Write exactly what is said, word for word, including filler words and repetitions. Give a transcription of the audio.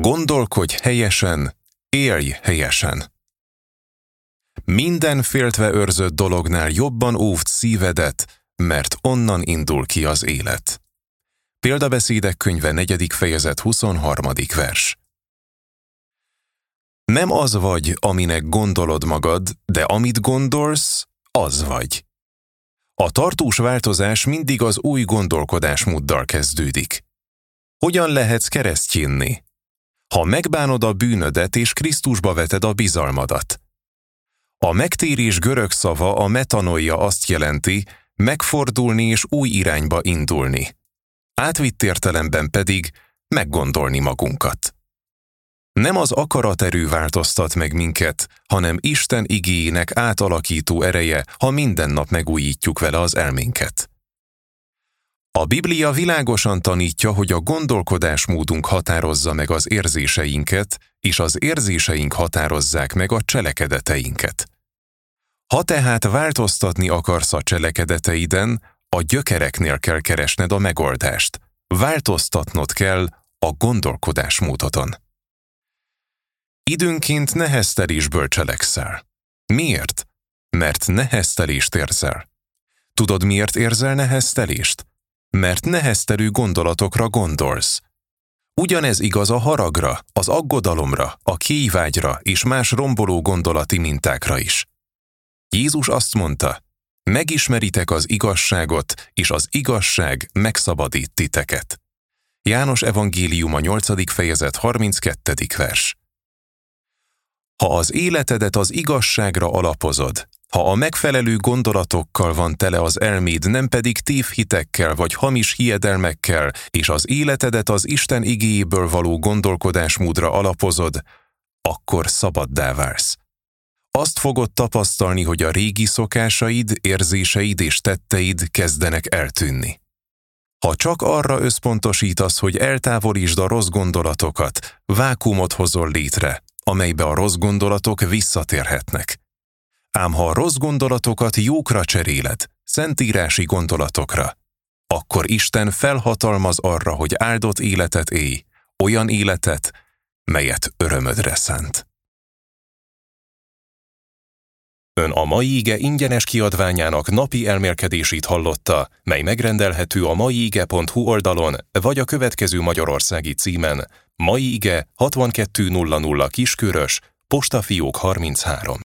Gondolkodj helyesen, élj helyesen. Minden féltve őrzött dolognál jobban óvd szívedet, mert onnan indul ki az élet. Példabeszédek könyve negyedik fejezet huszonharmadik vers. Nem az vagy, aminek gondolod magad, de amit gondolsz, az vagy. A tartós változás mindig az új gondolkodásmóddal kezdődik. Hogyan lehetsz keresztjénné? Ha megbánod a bűnödet és Krisztusba veted a bizalmadat. A megtérés görög szava, a metanoia azt jelenti, megfordulni és új irányba indulni. Átvitt értelemben pedig meggondolni magunkat. Nem az akaraterő változtat meg minket, hanem Isten igéjének átalakító ereje, ha minden nap megújítjuk vele az elménket. A Biblia világosan tanítja, hogy a gondolkodásmódunk határozza meg az érzéseinket, és az érzéseink határozzák meg a cselekedeteinket. Ha tehát változtatni akarsz a cselekedeteiden, a gyökereknél kell keresned a megoldást. Változtatnod kell a gondolkodásmódodon. Időnként neheztelésből cselekszel. Miért? Mert neheztelést érzel. Tudod, miért érzel neheztelést? Mert neheztelő gondolatokra gondolsz. Ugyanez igaz a haragra, az aggodalomra, a kélyvágyra és más romboló gondolati mintákra is. Jézus azt mondta, megismeritek az igazságot, és az igazság megszabadít titeket. János evangéliuma nyolcadik fejezet harminckettedik vers. Ha az életedet az igazságra alapozod, ha a megfelelő gondolatokkal van tele az elméd, nem pedig tévhitekkel vagy hamis hiedelmekkel, és az életedet az Isten igéjéből való gondolkodásmódra alapozod, akkor szabaddá válsz. Azt fogod tapasztalni, hogy a régi szokásaid, érzéseid és tetteid kezdenek eltűnni. Ha csak arra összpontosítasz, hogy eltávolítsd a rossz gondolatokat, vákuumot hozol létre, amelybe a rossz gondolatok visszatérhetnek. Ám ha a rossz gondolatokat jókra cseréled, szentírási gondolatokra, akkor Isten felhatalmaz arra, hogy áldott életet élj, olyan életet, melyet örömödre szánt. Ön a Mai Ige ingyenes kiadványának napi elmélkedését hallotta, mely megrendelhető a maige pont hu oldalon, vagy a következő magyarországi címen: Mai Ige hatvankettő nulla nulla Kiskörös, Postafiók harminchárom.